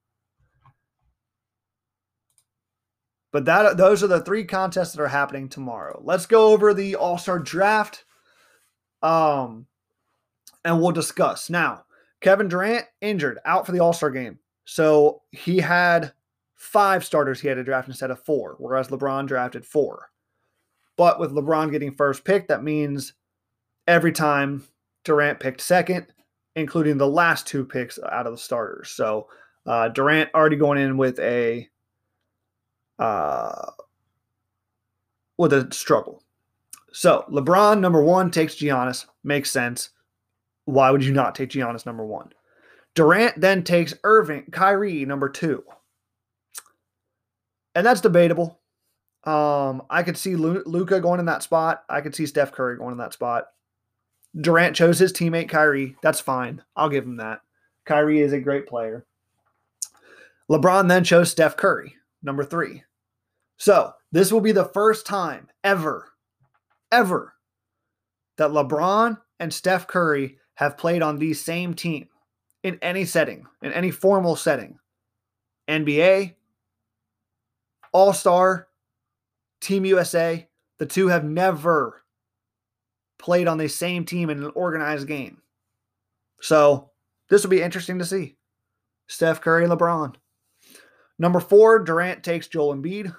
But that those are the three contests that are happening tomorrow. Let's go over the All-Star Draft, um, and we'll discuss. Now, Kevin Durant injured, out for the All-Star game. So he had five starters he had to draft instead of four, whereas LeBron drafted four. But with LeBron getting first pick, that means every time Durant picked second, including the last two picks out of the starters. So uh, Durant already going in with a uh, with a struggle. So LeBron, number one, takes Giannis. Makes sense. Why would you not take Giannis number one? Durant then takes Irving, Kyrie, number two. And that's debatable. Um, I could see Luka going in that spot. I could see Steph Curry going in that spot. Durant chose his teammate Kyrie. That's fine. I'll give him that. Kyrie is a great player. LeBron then chose Steph Curry, number three. So this will be the first time ever, ever that LeBron and Steph Curry have played on the same team in any setting, in any formal setting. N B A, All-Star, Team U S A. The two have never played on the same team in an organized game. So this will be interesting to see. Steph Curry and LeBron. Number four, Durant takes Joel Embiid.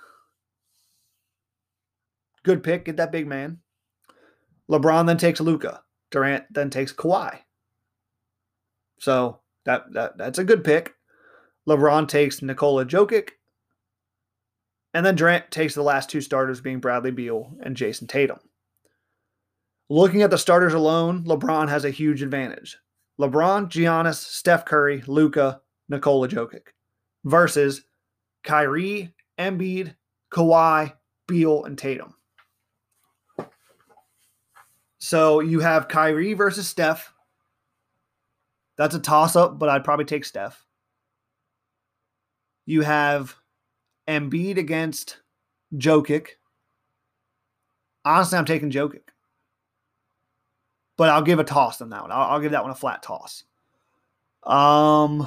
Good pick. Get that big man. LeBron then takes Luka. Durant then takes Kawhi. So that, that that's a good pick. LeBron takes Nikola Jokic. And then Durant takes the last two starters, being Bradley Beal and Jason Tatum. Looking at the starters alone, LeBron has a huge advantage. LeBron, Giannis, Steph Curry, Luka, Nikola Jokic. Versus Kyrie, Embiid, Kawhi, Beal, and Tatum. So you have Kyrie versus Steph. That's a toss-up, but I'd probably take Steph. You have Embiid against Jokic. Honestly, I'm taking Jokic. but I'll give a toss on that one. I'll, I'll give that one a flat toss. Um,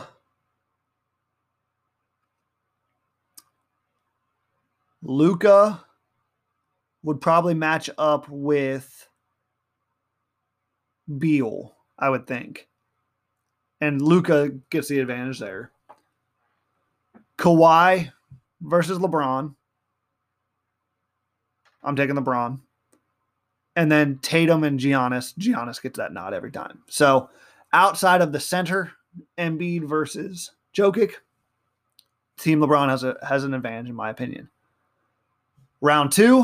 Luka would probably match up with Beal, I would think. And Luka gets the advantage there. Kawhi versus LeBron. I'm taking LeBron. And then Tatum and Giannis. Giannis gets that nod every time. So outside of the center, Embiid versus Jokic, Team LeBron has a has an advantage in my opinion. Round two,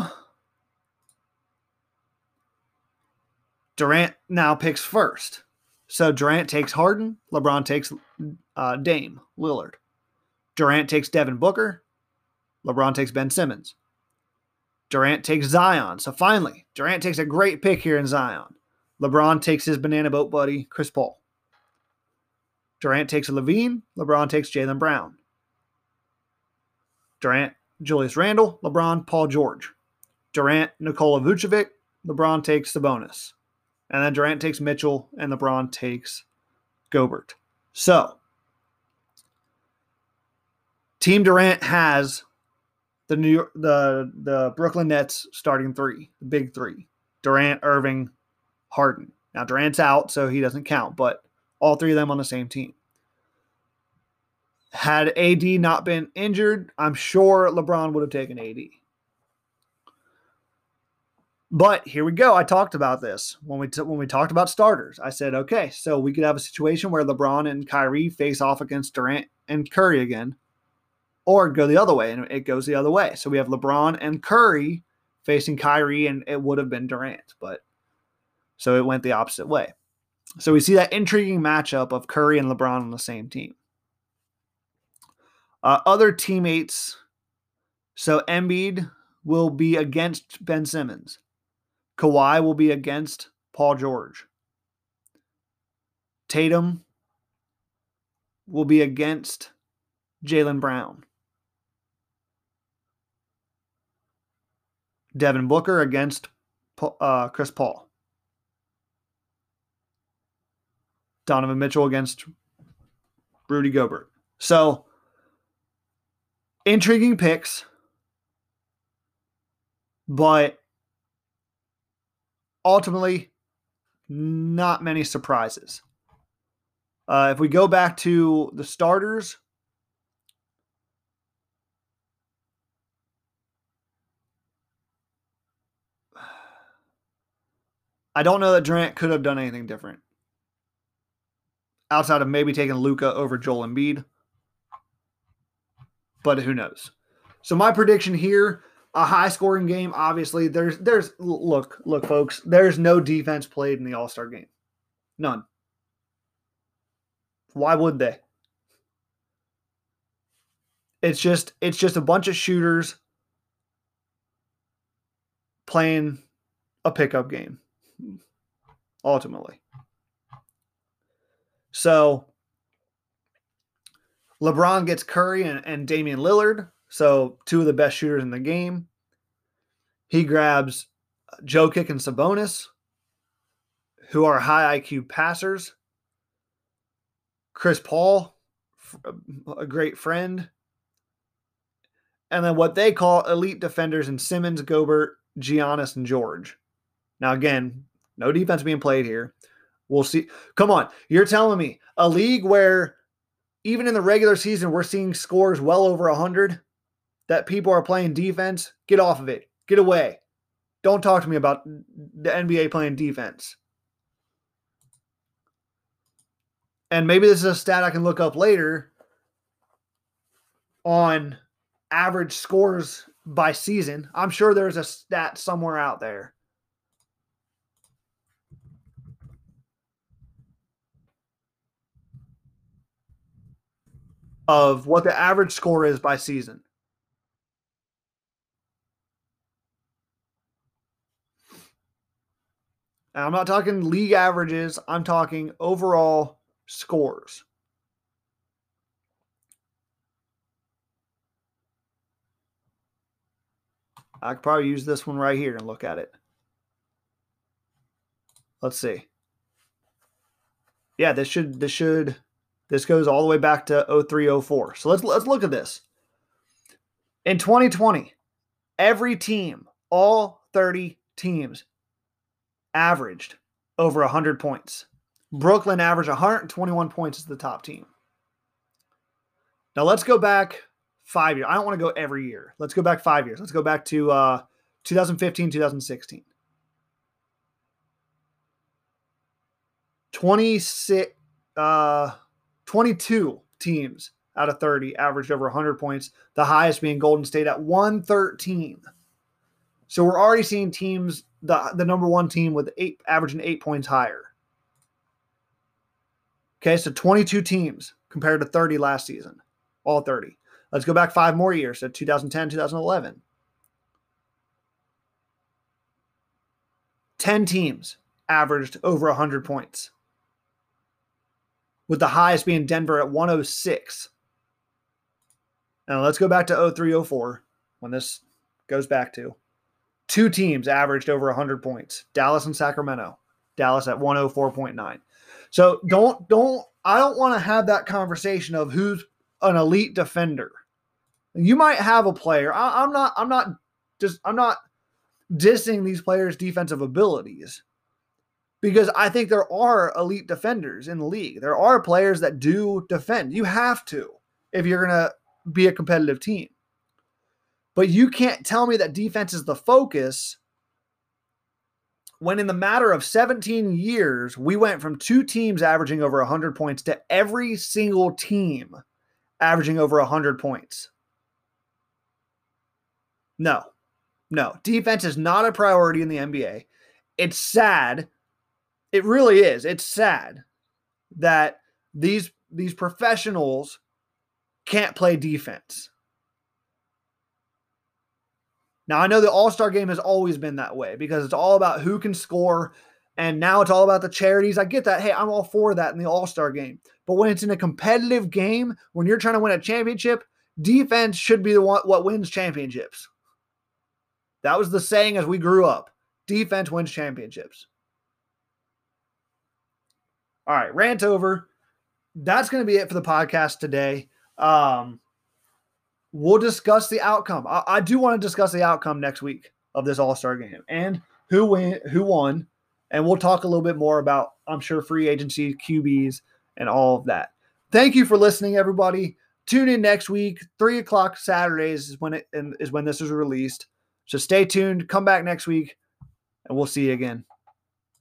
Durant now picks first. So Durant takes Harden, LeBron takes uh, Dame, Lillard. Durant takes Devin Booker, LeBron takes Ben Simmons. Durant takes Zion. So finally, Durant takes a great pick here in Zion. LeBron takes his banana boat buddy, Chris Paul. Durant takes Levine, LeBron takes Jaylen Brown. Durant, Julius Randle, LeBron, Paul George. Durant, Nikola Vucevic, LeBron takes Sabonis. And then Durant takes Mitchell, and LeBron takes Gobert. So, Team Durant has the New York, the the Brooklyn Nets starting three, the big three: Durant, Irving, Harden. Now Durant's out, so he doesn't count, but all three of them on the same team. Had A D not been injured, I'm sure LeBron would have taken A D. But here we go. I talked about this when we t- when we talked about starters. I said, okay, so we could have a situation where LeBron and Kyrie face off against Durant and Curry again, or go the other way, and it goes the other way. So we have LeBron and Curry facing Kyrie, and it would have been Durant, but so it went the opposite way. So we see that intriguing matchup of Curry and LeBron on the same team. Uh, other teammates, so Embiid will be against Ben Simmons. Kawhi will be against Paul George. Tatum will be against Jaylen Brown. Devin Booker against uh, Chris Paul. Donovan Mitchell against Rudy Gobert. So, intriguing picks, but ultimately, not many surprises. Uh, if we go back to the starters, I don't know that Durant could have done anything different. Outside of maybe taking Luka over Joel Embiid. But who knows? So my prediction here, a high-scoring game. Obviously, there's there's look, look, folks, there's no defense played in the All-Star game. None. Why would they? It's just it's just a bunch of shooters playing a pickup game, ultimately. So LeBron gets Curry and, and Damian Lillard, so two of the best shooters in the game. He grabs Jokic and Sabonis, who are high I Q passers. Chris Paul, a great friend. And then what they call elite defenders in Simmons, Gobert, Giannis, and George. Now, again, no defense being played here. We'll see. Come on. You're telling me a league where even in the regular season we're seeing scores well over one hundred, that people are playing defense? Get off of it. Get away. Don't talk to me about the N B A playing defense. And maybe this is a stat I can look up later on average scores by season. I'm sure there's a stat somewhere out there. Of what the average score is by season. And I'm not talking league averages. I'm talking overall scores. I could probably use this one right here and look at it. Let's see. yeah, this should this should this goes all the way back to oh three oh four. So let's let's look at this. In twenty twenty, every team, all thirty teams, averaged over one hundred points. Brooklyn averaged one hundred twenty-one points as the top team. Now let's go back five years. I don't want to go every year. Let's go back five years. Let's go back to uh, twenty fifteen, twenty sixteen. twenty-six, uh, twenty-two teams out of thirty averaged over one hundred points, the highest being Golden State at one thirteen. So we're already seeing teams, the, the number one team with eight averaging eight points higher. Okay, so twenty-two teams compared to thirty last season, all thirty. Let's go back five more years, so twenty ten, twenty eleven. ten teams averaged over one hundred points, with the highest being Denver at one oh six. Now let's go back to oh three oh four, when this goes back to. Two teams averaged over one hundred points, Dallas and Sacramento. Dallas at one oh four point nine. So don't, don't, I don't want to have that conversation of who's an elite defender. You might have a player. I, I'm not, I'm not just, I'm not dissing these players' defensive abilities, because I think there are elite defenders in the league. There are players that do defend. You have to if you're going to be a competitive team. But you can't tell me that defense is the focus when in the matter of seventeen years, we went from two teams averaging over one hundred points to every single team averaging over one hundred points. No, no. Defense is not a priority in the N B A. It's sad. It really is. It's sad that these, these professionals can't play defense. Now, I know the All-Star game has always been that way because it's all about who can score, and now it's all about the charities. I get that. Hey, I'm all for that in the All-Star game. But when it's in a competitive game, when you're trying to win a championship, defense should be the one what wins championships. That was the saying as we grew up. Defense wins championships. All right, rant over. That's going to be it for the podcast today. Um, we'll discuss the outcome. I, I do want to discuss the outcome next week of this All-Star game and who win, who won, and we'll talk a little bit more about, I'm sure, free agency, Q Bs, and all of that. Thank you for listening, everybody. Tune in next week. Three o'clock Saturdays is when it is when this is released. So stay tuned. Come back next week, and we'll see you again.